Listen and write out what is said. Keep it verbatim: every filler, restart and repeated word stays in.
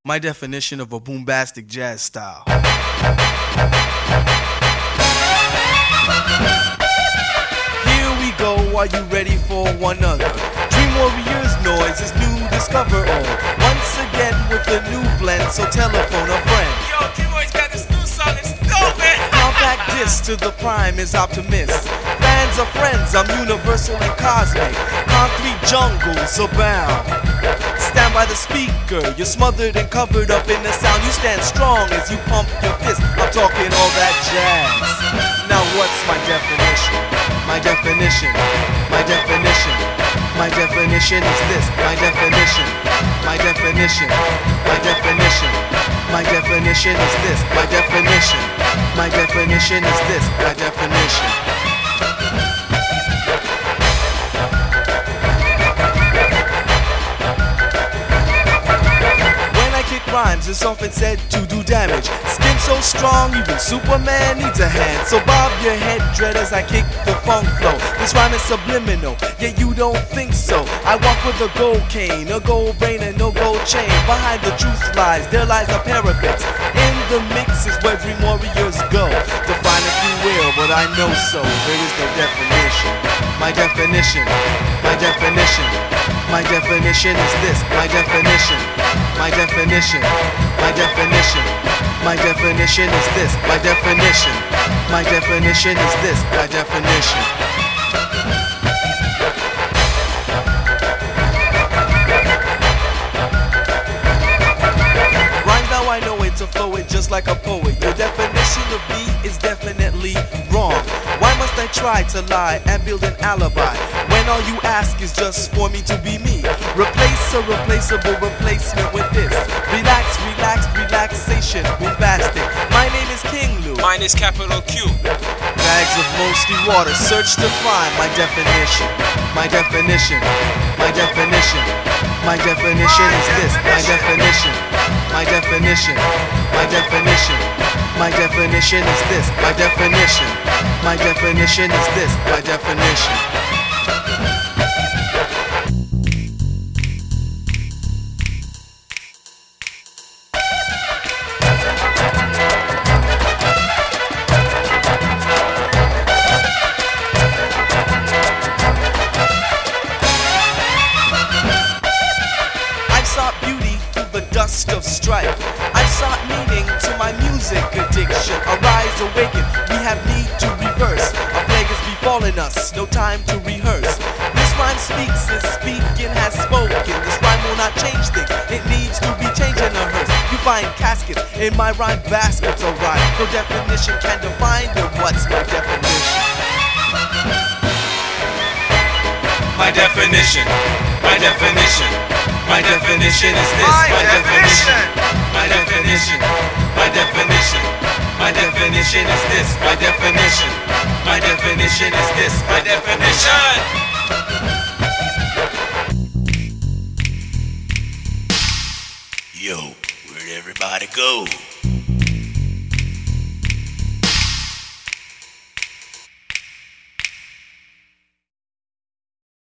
My definition of a boombastic jazz style. Here we go, are you ready for one other? Dream Warriors noise is new, discover all. Once again with a new blend, so telephone a friend. Yo, Dream Warriors got this new song, it's dope, man. Compact disc to the prime is optimist. Fans are friends, I'm universal and cosmic. Concrete jungles abound. Stand by the speaker, you're smothered and covered up in the sound. You stand strong as you pump your fist. I'm talking all that jazz. Now what's my definition? My definition, my definition, my definition is this. My definition, my definition, my definition, my definition is this. My definition, my definition is this. My definition. Rhymes is often said to do damage. Skin so strong, even Superman needs a hand. So bob your head, dread, as I kick the funk flow. This rhyme is subliminal, yet you don't think so. I walk with a gold cane, a gold brain, and no gold chain. Behind the truth lies, there lies a parapet. In the mix is where Dream Warriors go. Define if you will, but I know so. There is no definition. My definition, my definition, my definition is this. My definition, my definition, my definition, my definition is this. My definition, my definition is this. My definition. Rhyme now I know it to flow it just like a poet. Your definition of me is definitely wrong. Why must I try to lie and build an alibi when all you ask is just for me to be me? Replace a replaceable replacement with this. Relax, relax, relaxation, boombastic. My name is King Lou. Mine is capital Q. Bags of mostly water, search to find my definition. My definition, my definition, my definition is this. My definition, my definition, my definition, my definition is this. My definition, my definition is this. My definition. Dust of strife. I sought meaning to my music addiction. Arise, awaken, we have need to reverse. A plague is befalling us, no time to rehearse. This rhyme speaks and speaking has spoken. This rhyme will not change things, it needs to be changed in a hearse. You find caskets in my rhyme baskets, alright. No definition can define them. What's my definition? My definition, my definition, my definition is this. My definition, my definition, my definition, my definition is this. My definition, my definition is this. My definition. Yo, where'd everybody go?